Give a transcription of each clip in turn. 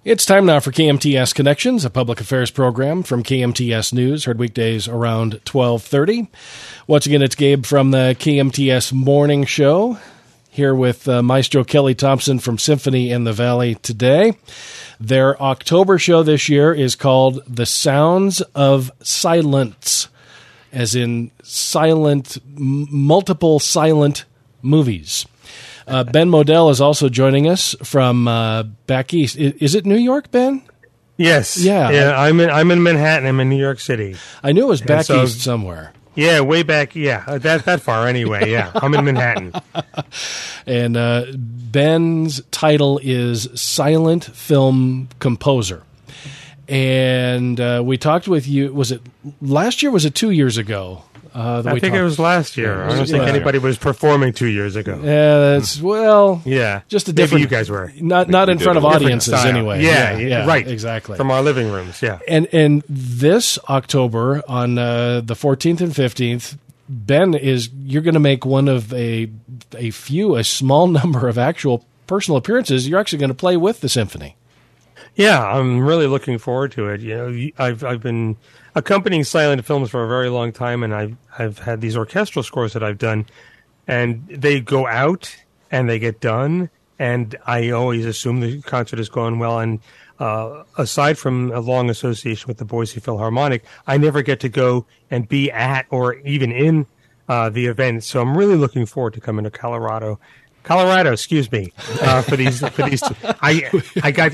It's time now for KMTS Connections, a public affairs program from KMTS News, heard weekdays around 12:30. Once again, it's Gabe from the KMTS Morning Show, here with Maestro Kelly Thompson from Symphony in the Valley today. Their October show this year is called The Sounds of Silence, as in silent, multiple silent movies. Ben Modell is also joining us from back east. Is it New York, Ben? Yes. Yeah. I'm in Manhattan. I'm in New York City. I knew it was back east somewhere. Yeah, way back. Yeah, that far anyway. Yeah, I'm in Manhattan. And Ben's title is Silent Film Composer. And we talked with you. Was it last year? Was it 2 years ago? I think it was last year. I don't think anybody was performing 2 years ago. Yeah, that's just a different. Maybe you guys were not in front of audiences anyway. Yeah, right, exactly. From our living rooms. Yeah, and this October on the 14th and 15th, Ben you're going to make one of a small number of actual personal appearances. You're actually going to play with the symphony. Yeah, I'm really looking forward to it. You know, I've been accompanying silent films for a very long time, and I've had these orchestral scores that I've done, and they go out and they get done, and I always assume the concert has gone well. And aside from a long association with the Boise Philharmonic, I never get to go and be at or even in the event. So I'm really looking forward to coming to Colorado, excuse me, for these two. I got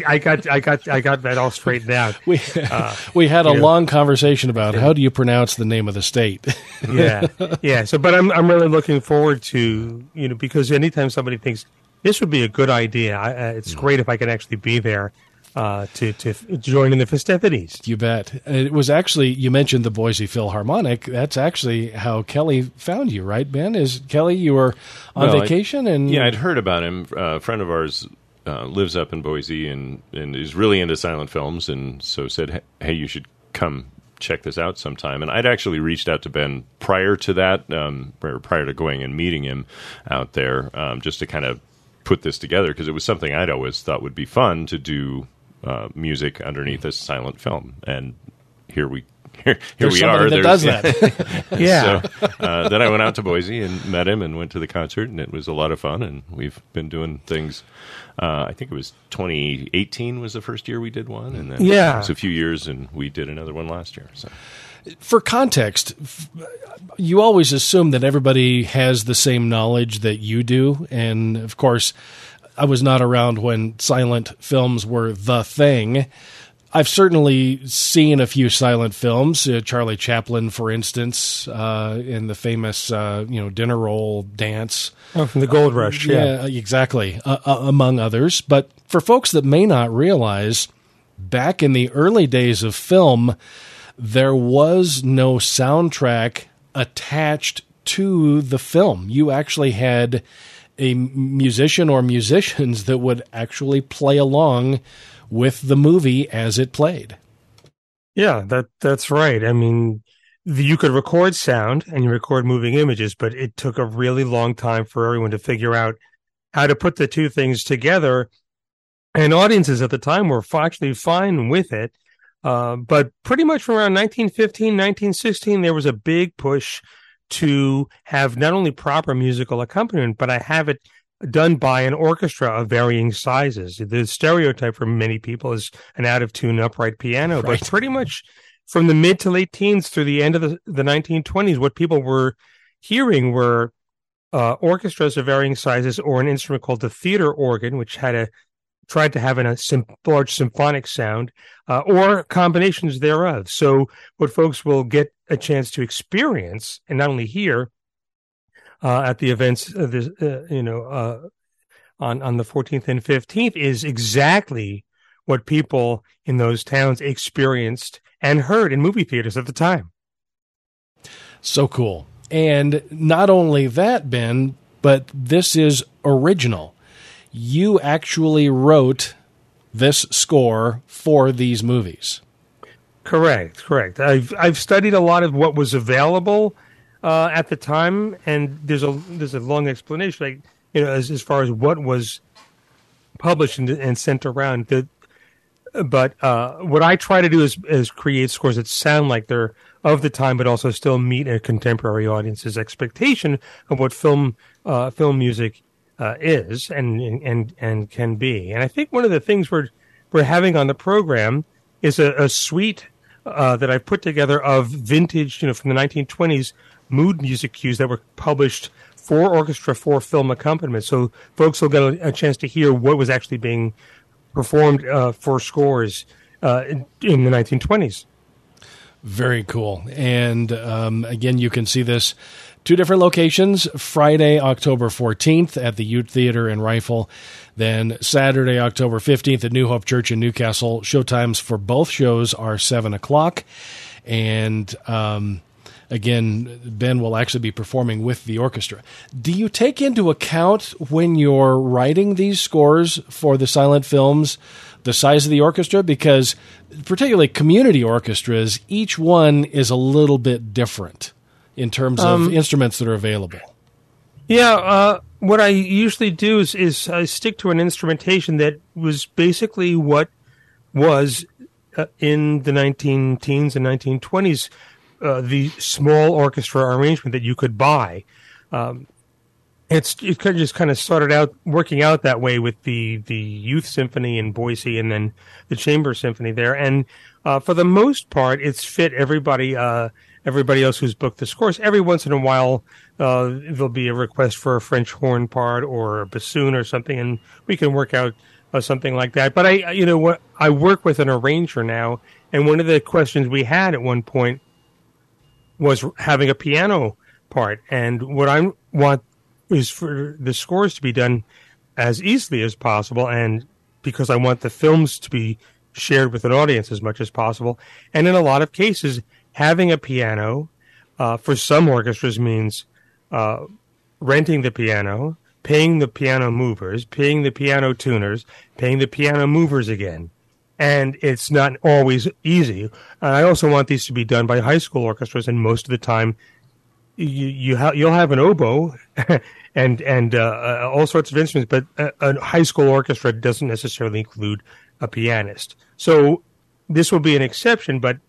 that all straightened out. We had a long conversation about how do you pronounce the name of the state. yeah. So, but I'm really looking forward to, because anytime somebody thinks this would be a good idea, it's great if I can actually be there to join in the festivities. You bet. It was actually, you mentioned the Boise Philharmonic. That's actually how Kelly found you, right, Ben? Is Kelly, you were on vacation? I'd heard about him. A friend of ours lives up in Boise and is really into silent films, and so said, hey, you should come check this out sometime. And I'd actually reached out to Ben prior to that, or prior to going and meeting him out there, just to kind of put this together, because it was something I'd always thought would be fun to do. Music underneath a silent film, and here we are. That does that. Yeah. So then I went out to Boise and met him and went to the concert, and it was a lot of fun. And we've been doing things. I think it was 2018 was the first year we did one, and then it was a few years, and we did another one last year. So. For context, you always assume that everybody has the same knowledge that you do, and of course, I was not around when silent films were the thing. I've certainly seen a few silent films, Charlie Chaplin, for instance, in the famous, dinner roll dance. Oh, from the Gold Rush, yeah. Exactly, among others. But for folks that may not realize, back in the early days of film, there was no soundtrack attached to the film. You actually had a musician or musicians that would actually play along with the movie as it played. Yeah, that's right. I mean, you could record sound and you record moving images, but it took a really long time for everyone to figure out how to put the two things together. And audiences at the time were actually fine with it. But pretty much from around 1915, 1916, there was a big push to have not only proper musical accompaniment, but I have it done by an orchestra of varying sizes. The stereotype for many people is an out-of-tune upright piano, right. But pretty much from the mid to late teens through the end of the 1920s, what people were hearing were orchestras of varying sizes, or an instrument called the theater organ, which tried to have a large symphonic sound, or combinations thereof. So what folks will get a chance to experience, and not only hear at the events, on the 14th and 15th, is exactly what people in those towns experienced and heard in movie theaters at the time. So cool. And not only that, Ben, but this is original. You actually wrote this score for these movies. Correct. I've studied a lot of what was available at the time, and there's a long explanation, as far as what was published and sent around. But what I try to do is create scores that sound like they're of the time, but also still meet a contemporary audience's expectation of what film music is and can be. And I think one of the things we're having on the program is a suite that I've put together of vintage, from the 1920s mood music cues that were published for orchestra, for film accompaniment. So folks will get a chance to hear what was actually being performed for scores in the 1920s. Very cool. And again, you can see this 2 different locations, Friday, October 14th at the Ute Theater in Rifle, then Saturday, October 15th at New Hope Church in Newcastle. Showtimes for both shows are 7 o'clock. And again, Ben will actually be performing with the orchestra. Do you take into account when you're writing these scores for the silent films the size of the orchestra? Because particularly community orchestras, each one is a little bit different in terms of instruments that are available. Yeah, what I usually do is I stick to an instrumentation that was basically what was in the 19-teens and 1920s, the small orchestra arrangement that you could buy. It just kind of started out working out that way with the Youth Symphony in Boise and then the Chamber Symphony there. And for the most part, it's fit everybody else who's booked the scores. Every once in a while, there'll be a request for a French horn part or a bassoon or something, and we can work out something like that. But I work with an arranger now, and one of the questions we had at one point was having a piano part. And what I want is for the scores to be done as easily as possible, and because I want the films to be shared with an audience as much as possible. And in a lot of cases, having a piano for some orchestras means renting the piano, paying the piano movers, paying the piano tuners, paying the piano movers again. And it's not always easy. And I also want these to be done by high school orchestras, and most of the time you'll have an oboe and all sorts of instruments, but a high school orchestra doesn't necessarily include a pianist. So this will be an exception, but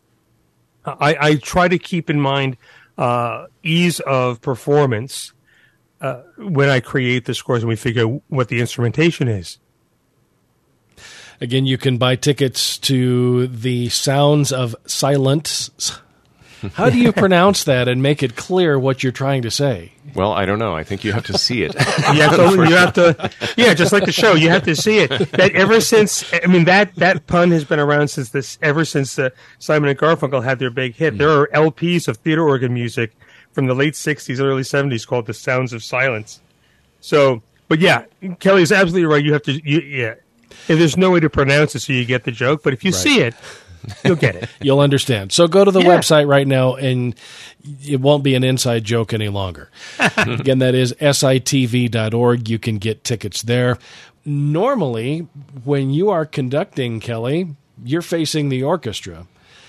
I try to keep in mind ease of performance when I create the scores and we figure what the instrumentation is. Again, you can buy tickets to the Sounds of Silence. How do you pronounce that and make it clear what you're trying to say? Well, I don't know. I think you have to see it. you have to, just like the show, you have to see it. That ever since, that pun has been around ever since Simon and Garfunkel had their big hit. There are LPs of theater organ music from the late 60s, early 70s called The Sounds of Silence. So, but yeah, Kelly is absolutely right. You have to, and there's no way to pronounce it so you get the joke, but if you see it, you'll get it. You'll understand. So go to the website right now, and it won't be an inside joke any longer. Again, that is sitv.org. You can get tickets there. Normally, when you are conducting, Kelly, you're facing the orchestra,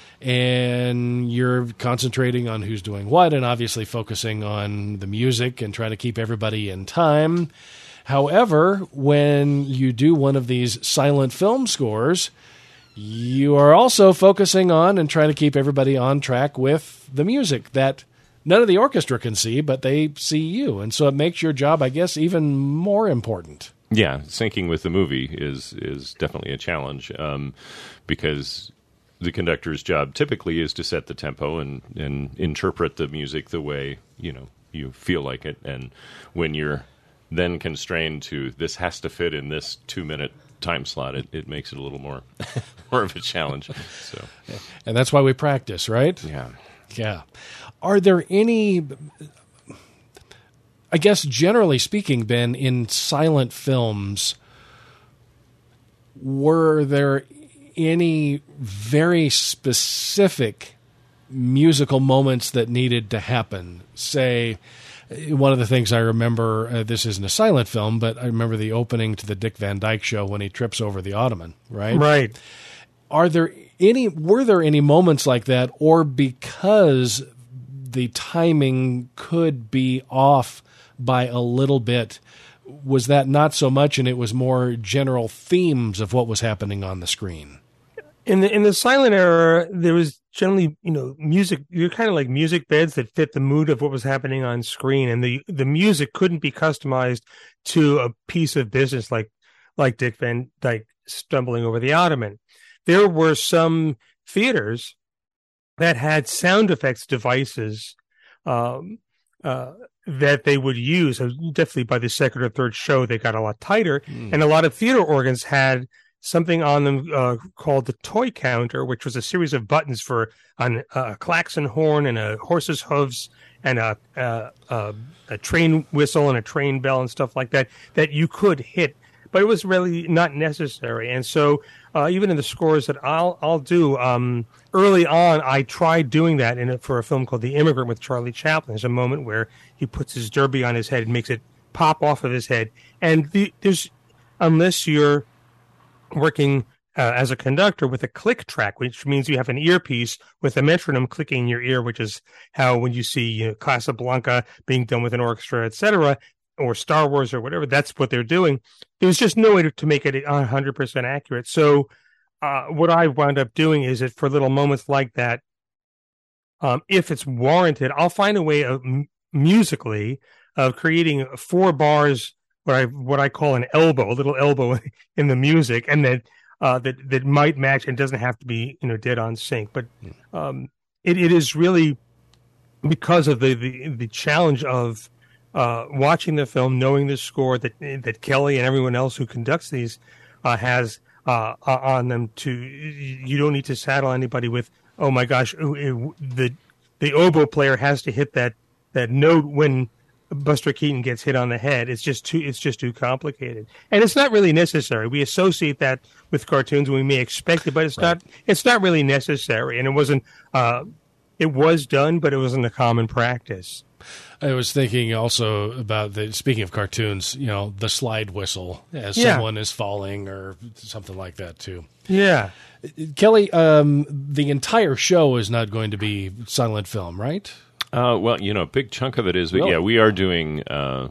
and you're concentrating on who's doing what, and obviously focusing on the music and trying to keep everybody in time. However, when you do one of these silent film scores, you are also focusing on and trying to keep everybody on track with the music that none of the orchestra can see, but they see you. And so it makes your job, I guess, even more important. Yeah, syncing with the movie is definitely a challenge because the conductor's job typically is to set the tempo and interpret the music the way, you feel like it. And when you're then constrained to this has to fit in this 2-minute time slot, it makes it a little more of a challenge. So, and that's why we practice, right? Yeah. Are there any, I guess generally speaking, Ben, in silent films, were there any very specific musical moments that needed to happen? Say, one of the things I remember, this isn't a silent film, but I remember the opening to the Dick Van Dyke Show when he trips over the ottoman, right? Right. Were there any moments like that, or because the timing could be off by a little bit, was that not so much and it was more general themes of what was happening on the screen? In the silent era, there was generally, music. You're kind of like music beds that fit the mood of what was happening on screen, and the music couldn't be customized to a piece of business like Dick Van Dyke stumbling over the ottoman. There were some theaters that had sound effects devices that they would use. Definitely by the second or third show, they got a lot tighter, and a lot of theater organs had something on them called the toy counter, which was a series of buttons for a klaxon horn and a horse's hooves and a train whistle and a train bell and stuff like that you could hit, but it was really not necessary. And so even in the scores that I'll do, early on, I tried doing that for a film called The Immigrant with Charlie Chaplin. There's a moment where he puts his derby on his head and makes it pop off of his head. And unless you're working as a conductor with a click track, which means you have an earpiece with a metronome clicking in your ear, which is how when you see Casablanca being done with an orchestra, etc., or Star Wars or whatever, that's what they're doing. There was just no way to make it 100% accurate. So what I wound up doing is that for little moments like that, if it's warranted, I'll find a way of musically of creating 4 bars, what I call an elbow, a little elbow in the music, and that might match and doesn't have to be dead on sync. But it is really because of the challenge of watching the film, knowing the score that Kelly and everyone else who conducts these has on them. You don't need to saddle anybody with, oh my gosh, the oboe player has to hit that note when Buster Keaton gets hit on the head. It's just too complicated, and it's not really necessary. We associate that with cartoons, and we may expect it, but it's not really necessary. And it wasn't. It was done, but it wasn't a common practice. I was thinking also about speaking of cartoons, the slide whistle as someone is falling or something like that too. Yeah. Kelly, the entire show is not going to be silent film, right? Well, a big chunk of it is, but Really? yeah, we are doing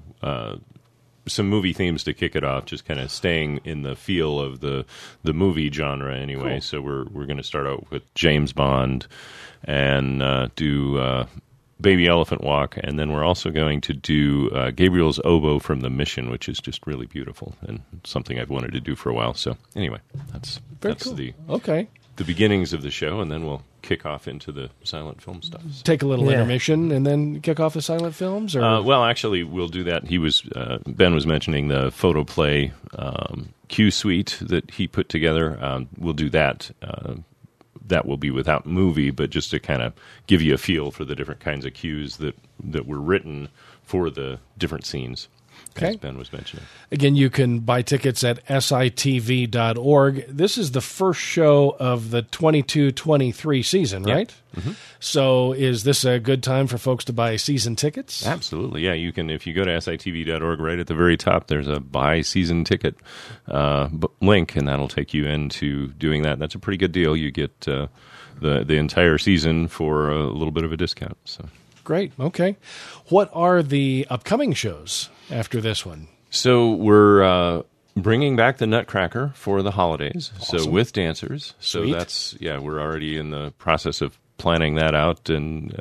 some movie themes to kick it off, just kind of staying in the feel of the movie genre anyway. Cool. So we're going to start out with James Bond and do Baby Elephant Walk, and then we're also going to do Gabriel's Oboe from The Mission, which is just really beautiful and something I've wanted to do for a while. So anyway, that's cool. the beginnings of the show, and then we'll kick off into the silent film stuff. Take a little intermission and then kick off the silent films? Or? Well, actually, we'll do that. Ben was mentioning the photoplay cue suite that he put together. We'll do that. That will be without movie, but just to kind of give you a feel for the different kinds of cues that were written for the different scenes, as Ben was mentioning. Again, you can buy tickets at sitv.org. This is the first show of the 22-23 season, right? Mm-hmm. So is this a good time for folks to buy season tickets? Absolutely, yeah. You can, if you go to sitv.org, right at the very top, there's a buy season ticket link, and that'll take you into doing that. That's a pretty good deal. You get the entire season for a little bit of a discount. So great. Okay. What are the upcoming shows after this one? So we're bringing back the Nutcracker for the holidays. Awesome. So with dancers. Sweet. So we're already in the process of planning that out and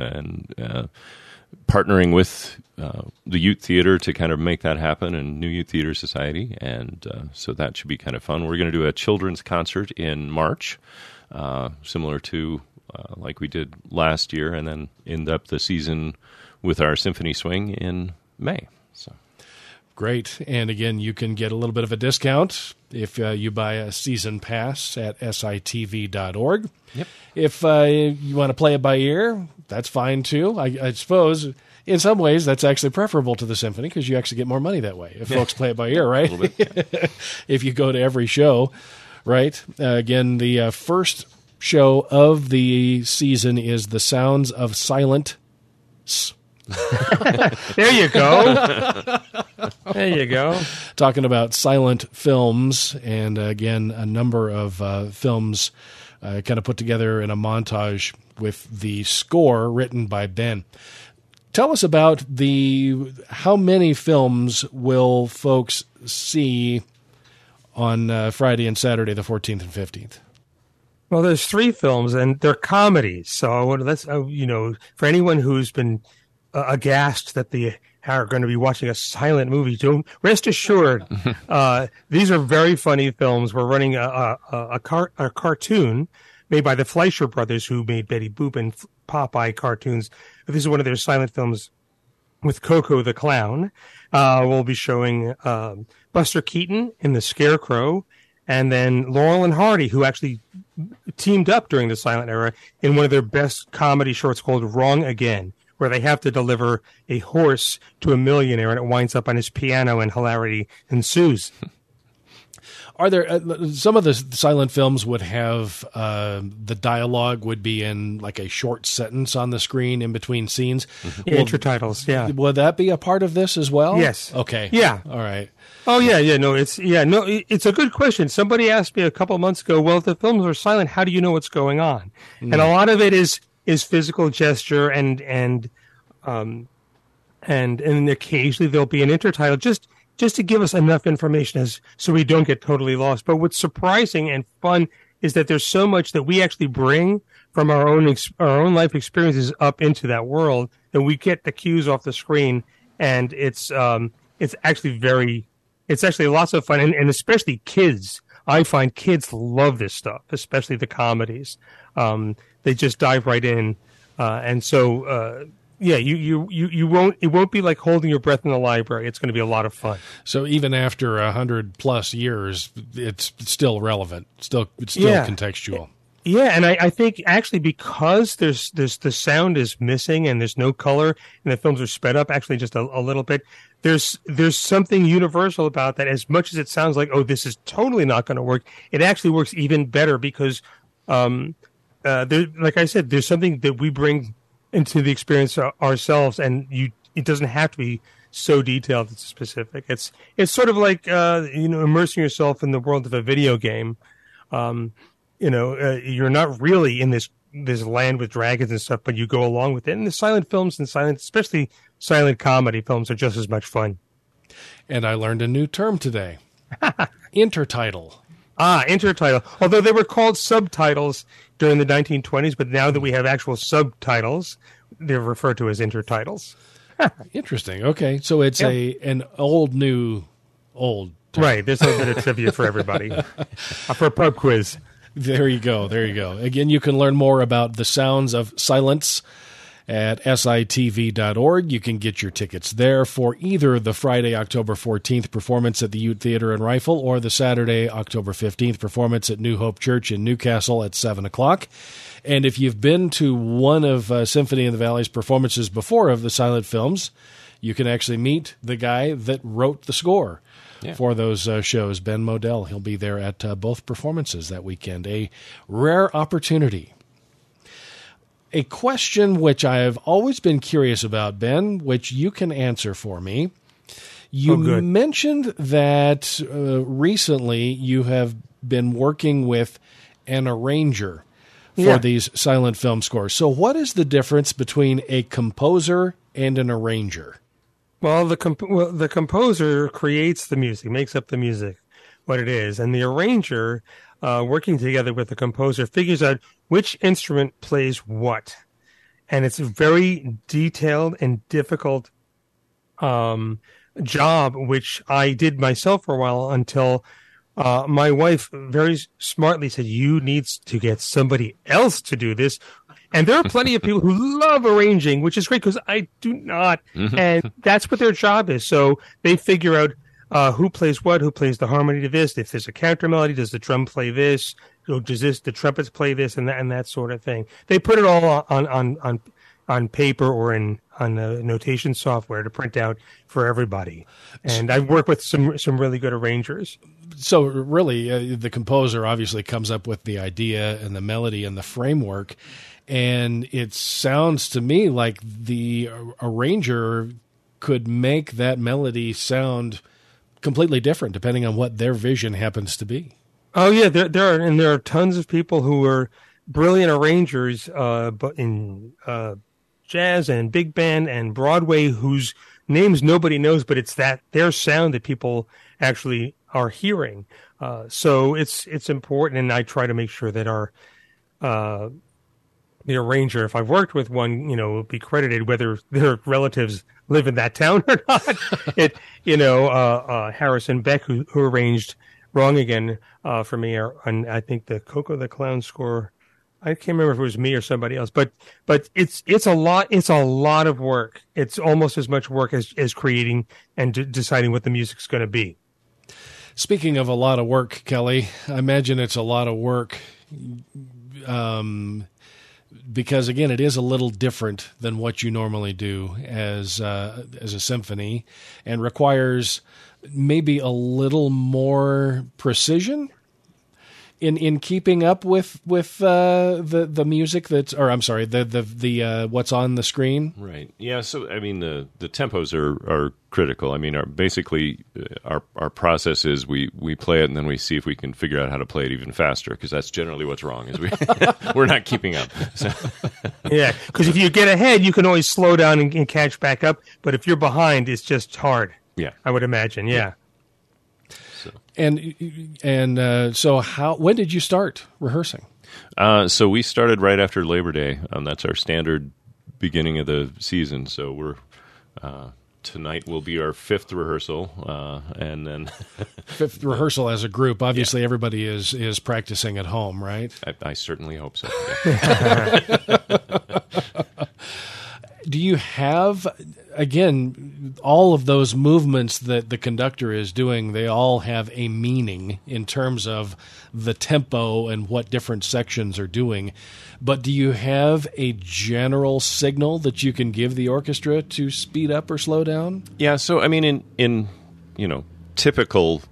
partnering with the Youth Theater to kind of make that happen, and New Youth Theater Society. And so that should be kind of fun. We're going to do a children's concert in March, similar to like we did last year, and then end up the season with our Symphony Swing in May. So great. And again, you can get a little bit of a discount if you buy a season pass at sitv.org. Yep. If you want to play it by ear, that's fine too. I suppose in some ways that's actually preferable to the symphony because you actually get more money that way if folks play it by ear, right? A little bit. If you go to every show, right? Again, the first show of the season is The Sounds of Silent. There you go. There you go. Talking about silent films, and again, a number of films kind of put together in a montage with the score written by Ben. Tell us about how many films will folks see on Friday and Saturday, the 14th and 15th? Well, there's three films, and they're comedies. So let's, for anyone who's been aghast that they are going to be watching a silent movie, don't rest assured. These are very funny films. We're running a cartoon made by the Fleischer brothers, who made Betty Boop and Popeye cartoons. This is one of their silent films with Coco the Clown. We'll be showing Buster Keaton in The Scarecrow, and then Laurel and Hardy, who actually teamed up during the silent era in one of their best comedy shorts called Wrong Again, where they have to deliver a horse to a millionaire and it winds up on his piano and hilarity ensues. Are there some of the silent films would have the dialogue would be in like a short sentence on the screen in between scenes? Intertitles, yeah. Would that be a part of this as well? Yes. Okay. Yeah. All right. Oh yeah. No, it's a good question. Somebody asked me a couple of months ago, well, if the films are silent, how do you know what's going on? And a lot of it is physical gesture and occasionally there'll be an intertitle just to give us enough information so we don't get totally lost. But what's surprising and fun is that there's so much that we actually bring from our own life experiences up into that world, that we get the cues off the screen, and it's actually lots of fun, and especially kids. I find kids love this stuff, especially the comedies. They just dive right in, and so. Yeah, you won't. It won't be like holding your breath in the library. It's going to be a lot of fun. So even after 100+ years, it's still relevant. It's still contextual. Yeah, and I think actually because there's the sound is missing and there's no color and the films are sped up actually just a little bit. There's something universal about that. As much as it sounds like, oh, this is totally not going to work, it actually works even better because, like I said, there's something that we bring into the experience ourselves, and it doesn't have to be so detailed. It's specific. It's sort of like immersing yourself in the world of a video game. You're not really in this land with dragons and stuff, but you go along with it. And the silent films and especially silent comedy films, are just as much fun. And I learned a new term today: intertitle. Intertitle. Although they were called subtitles during the 1920s, but now that we have actual subtitles, they're referred to as intertitles. Interesting. Okay, so it's an old term. Right. There's a bit of trivia for everybody. For a pub quiz. There you go. Again, you can learn more about the sounds of silence at sitv.org. You can get your tickets there for either the Friday, October 14th performance at the Ute Theater and Rifle, or the Saturday, October 15th performance at New Hope Church in Newcastle at 7 o'clock. And if you've been to one of Symphony in the Valley's performances before of the silent films, you can actually meet the guy that wrote the score for those shows, Ben Modell. He'll be there at both performances that weekend. A rare opportunity. A question which I've always been curious about, Ben, which you can answer for me. You mentioned that recently you have been working with an arranger for these silent film scores. So what is the difference between a composer and an arranger? Well, the composer creates the music, makes up the music, what it is, and the arranger, working together with the composer, figures out which instrument plays what. And it's a very detailed and difficult job, which I did myself for a while until my wife very smartly said, you need to get somebody else to do this. And there are plenty of people who love arranging, which is great because I do not. And that's what their job is. So they figure out who plays what, who plays the harmony to this. If there's a counter melody, does the drum play this? Or does the trumpets play this, and that sort of thing. They put it all on paper or on notation software to print out for everybody. And I've worked with some really good arrangers. So really, the composer obviously comes up with the idea and the melody and the framework. And it sounds to me like the arranger could make that melody sound completely different depending on what their vision happens to be. Oh yeah, there are tons of people who are brilliant arrangers, but in jazz and big band and Broadway, whose names nobody knows, but it's their sound that people actually are hearing. So it's important, and I try to make sure that our the arranger, if I've worked with one, will be credited whether their relatives live in that town or not. Harrison Beck, who arranged Wrong Again for me, and I think the Coco the Clown score. I can't remember if it was me or somebody else, but it's a lot. It's a lot of work. It's almost as much work as creating and deciding what the music's going to be. Speaking of a lot of work, Kelly, I imagine it's a lot of work. Because again, it is a little different than what you normally do as a symphony, and requires maybe a little more precision in keeping up with the music the what's on the screen. Right. Yeah. So I mean, the tempos are critical. I mean, our process is we play it and then we see if we can figure out how to play it even faster, because that's generally what's wrong. Is we're not keeping up. So. Yeah, because if you get ahead, you can always slow down and catch back up. But if you're behind, it's just hard. Yeah, I would imagine. Yeah. So. And so when did you start rehearsing? So we started right after Labor Day. That's our standard beginning of the season. So we're tonight will be our fifth rehearsal, and then fifth rehearsal as a group. Obviously, everybody is practicing at home, right? I certainly hope so. Yeah. Do you have, again, all of those movements that the conductor is doing, they all have a meaning in terms of the tempo and what different sections are doing. But do you have a general signal that you can give the orchestra to speed up or slow down? Yeah, so I mean, in typical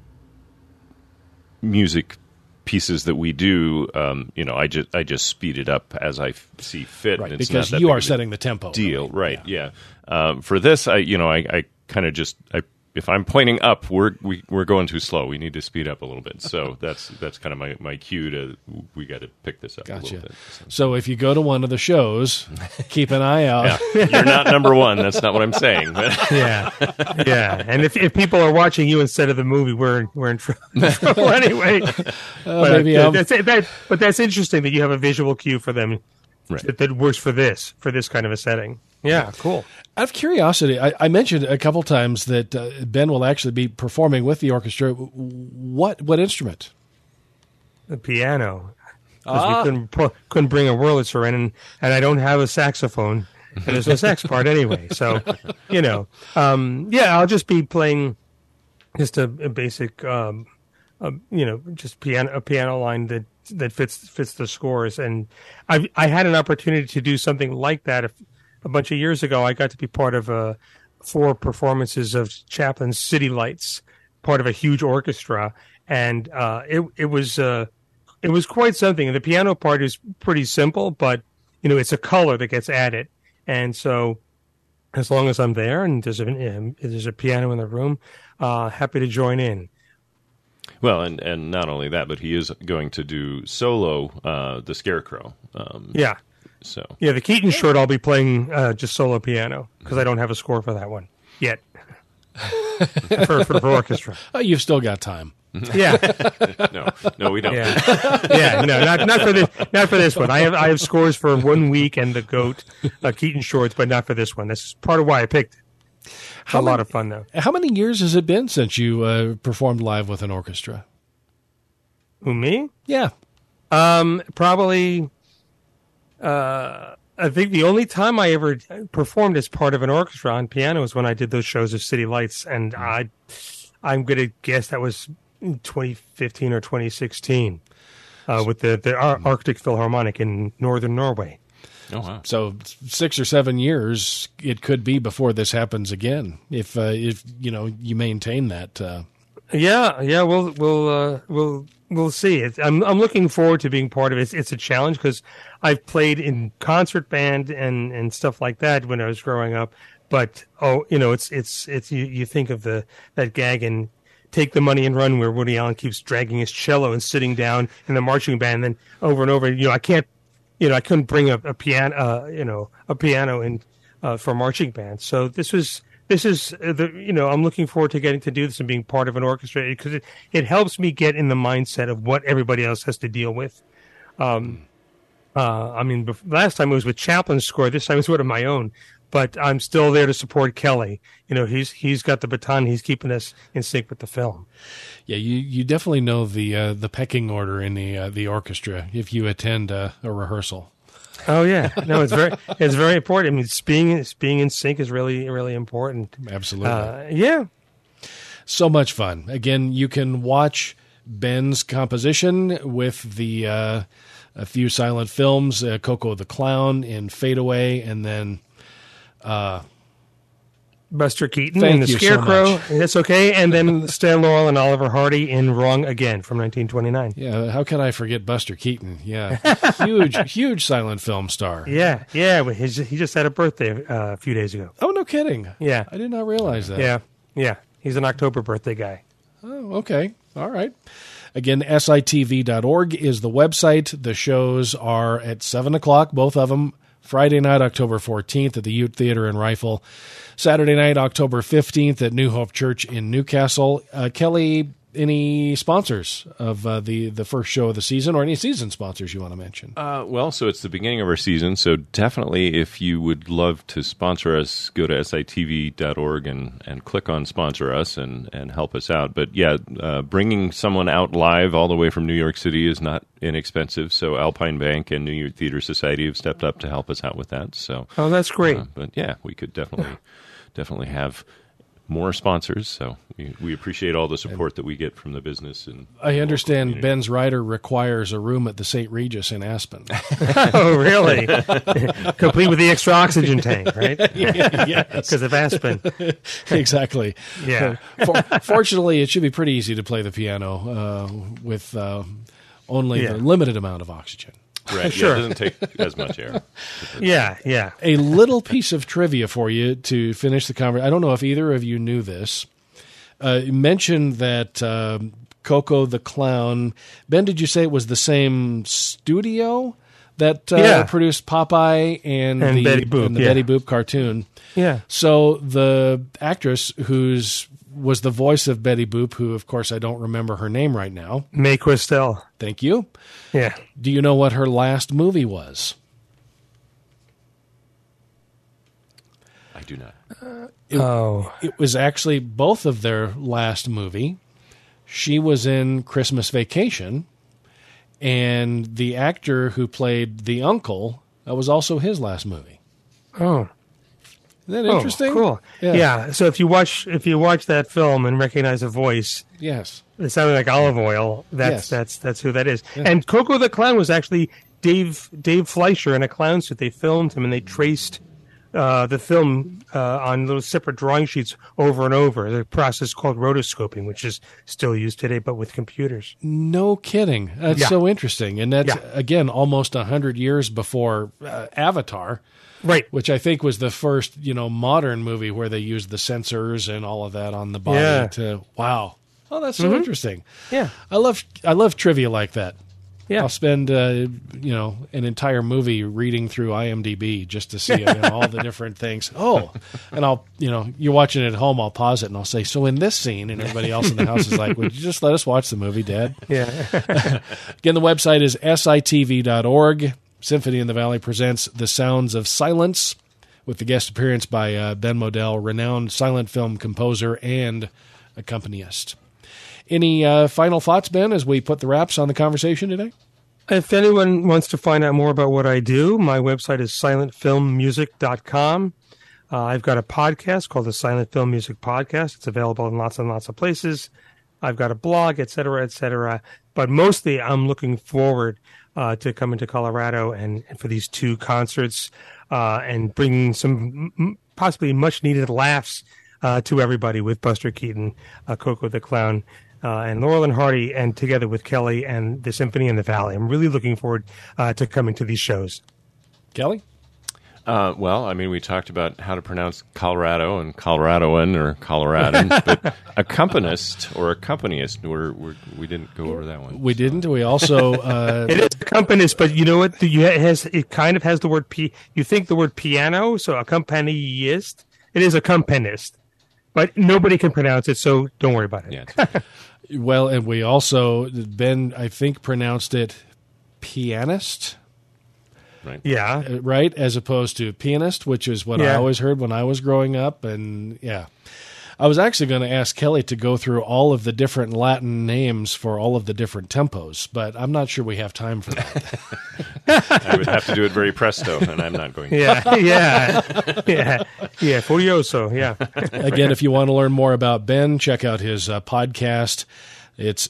music pieces that we do, I just speed it up as I see fit, right? And it's because not that you big are of a setting the tempo. Deal, right? Yeah. For this, I kind of just if I'm pointing up, we're going too slow. We need to speed up a little bit. So that's kind of my cue to we got to pick this up a little bit. So if you go to one of the shows, keep an eye out. Yeah. You're not number one. That's not what I'm saying. Yeah. And if people are watching you instead of the movie, we're in trouble anyway. But that's interesting that you have a visual cue for them, right, that works for this kind of a setting. Yeah, cool. Out of curiosity, I mentioned a couple times that Ben will actually be performing with the orchestra. What instrument? The piano. Because we couldn't bring a Wurlitzer in, and I don't have a saxophone, and there's no sax part anyway. So, I'll just be playing just a basic, just a piano line that fits the scores. And I had an opportunity to do something like that a bunch of years ago. I got to be part of 4 performances of Chaplin's City Lights, part of a huge orchestra, and it was quite something. And the piano part is pretty simple, but it's a color that gets added. And so, as long as I'm there and there's a piano in the room, happy to join in. Well, and not only that, but he is going to do solo the Scarecrow. Yeah. So the Keaton short, I'll be playing just solo piano because I don't have a score for that one yet. for orchestra. Oh, you've still got time. Yeah. No, we don't. Yeah. Not for this one. I have scores for 1 week and the Goat Keaton shorts, but not for this one. That's part of why I picked it. It's a lot of fun, though. How many years has it been since you performed live with an orchestra? Who, me? Yeah. Probably. I think the only time I ever performed as part of an orchestra on piano was when I did those shows of City Lights, and I'm going to guess that was 2015 or 2016 with the Arctic Philharmonic in northern Norway. Oh, wow. So 6 or 7 years it could be before this happens again if you maintain that. We'll see. I'm looking forward to being part of it. It's a challenge because I've played in concert band and stuff like that when I was growing up. But it's you think of that gag in Take the Money and Run where Woody Allen keeps dragging his cello and sitting down in the marching band, and then over and over. I couldn't bring a piano in for marching band. So this is I'm looking forward to getting to do this and being part of an orchestra because it helps me get in the mindset of what everybody else has to deal with. Last time it was with Chaplin's score. This time it's one of my own. But I'm still there to support Kelly. He's got the baton. He's keeping us in sync with the film. Yeah, you definitely know the pecking order in the orchestra if you attend a rehearsal. Oh yeah, no, it's very important. I mean, being in sync is really, really important. Absolutely. Yeah. So much fun. Again, you can watch Ben's composition with the a few silent films, Coco the Clown in Fade Away, and then Buster Keaton and the Scarecrow. That's okay. And then Stan Laurel and Oliver Hardy in Wrong Again from 1929. Yeah, how can I forget Buster Keaton? Yeah, huge silent film star. Yeah. He just had a birthday a few days ago. Oh, no kidding. Yeah. I did not realize that. Yeah. He's an October birthday guy. Oh, okay. All right. Again, sitv.org is the website. The shows are at 7 o'clock, both of them. Friday night, October 14th at the Ute Theater in Rifle. Saturday night, October 15th at New Hope Church in Newcastle. Kelly, any sponsors of the first show of the season, or any season sponsors you want to mention? So it's the beginning of our season, so definitely if you would love to sponsor us, go to sitv.org and click on Sponsor Us and help us out. But yeah, bringing someone out live all the way from New York City is not inexpensive, so Alpine Bank and New York Theater Society have stepped up to help us out with that. So, that's great. But yeah, we could definitely have more sponsors, so we appreciate all the support that we get from the business. And I understand Ben's Rider requires a room at the St. Regis in Aspen. Oh, really? Complete with the extra oxygen tank, right? Yes. Because of Aspen. Exactly. Yeah. Fortunately, it should be pretty easy to play the piano with only the limited amount of oxygen. Right. Sure. Yeah, it doesn't take as much air. Yeah. A little piece of trivia for you to finish the conversation. I don't know if either of you knew this. You mentioned that Coco the Clown. Ben, did you say it was the same studio that produced Popeye and the Betty Boop, and the Betty Boop cartoon? Yeah. So the actress was the voice of Betty Boop, who, of course, I don't remember her name right now. Mae Questel. Thank you. Yeah. Do you know what her last movie was? I do not. It was actually both of their last movie. She was in Christmas Vacation, and the actor who played the uncle, that was also his last movie. Oh. Isn't that interesting? Cool. Yeah. So if you watch that film and recognize a voice, yes, it sounded like Olive Oil. That's who that is. Yeah. And Coco the Clown was actually Dave Fleischer in a clown suit. They filmed him and they traced the film on little separate drawing sheets over and over. The process called rotoscoping, which is still used today, but with computers. No kidding. That's so interesting. And that's, again, almost 100 years before Avatar. Right. Which I think was the first, modern movie where they used the sensors and all of that on the body wow. Oh, that's so interesting. Yeah. I love trivia like that. Yeah. I'll spend, an entire movie reading through IMDb just to see all the different things. Oh, and I'll, you're watching it at home, I'll pause it and I'll say, so in this scene, and everybody else in the house is like, would you just let us watch the movie, Dad? Yeah. Again, the website is sitv.org. Symphony in the Valley presents The Sounds of Silence with the guest appearance by Ben Modell, renowned silent film composer and accompanist. Any final thoughts, Ben, as we put the wraps on the conversation today? If anyone wants to find out more about what I do, my website is silentfilmmusic.com. I've got a podcast called the Silent Film Music Podcast. It's available in lots and lots of places. I've got a blog, et cetera, et cetera. But mostly I'm looking forward to coming to Colorado and for these two concerts and bringing some possibly much-needed laughs to everybody with Buster Keaton, Coco the Clown, and Laurel and Hardy, and together with Kelly and the Symphony in the Valley. I'm really looking forward to coming to these shows. Kelly? We talked about how to pronounce Colorado and Coloradoan or Coloradan, but accompanist or accompanist, we didn't go over that one. We didn't. We also... it is accompanist, but you know what? It kind of has the word you think the word piano, so accompanist. It is accompanist, but nobody can pronounce it, so don't worry about it. Yeah, well, and we also, Ben, I think, pronounced it pianist. right? Yeah. Right, as opposed to pianist, which is what I always heard when I was growing up. And I was actually going to ask Kelly to go through all of the different Latin names for all of the different tempos, but I'm not sure we have time for that. I would have to do it very presto, and I'm not going to. Yeah, furioso, yeah. Again, if you want to learn more about Ben, check out his podcast. It's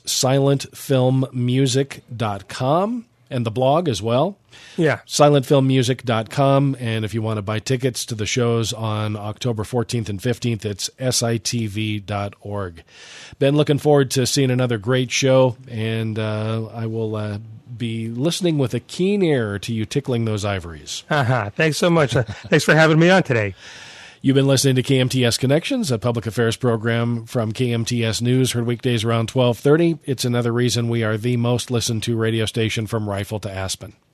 silentfilmmusic.com, and the blog as well. Yeah. silentfilmmusic.com, and if you want to buy tickets to the shows on October 14th and 15th, it's sitv.org. Ben, looking forward to seeing another great show, and I will be listening with a keen ear to you tickling those ivories. Thanks so much. Thanks for having me on today. You've been listening to KMTS Connections, a public affairs program from KMTS News, heard weekdays around 12:30. It's another reason we are the most listened to radio station from Rifle to Aspen.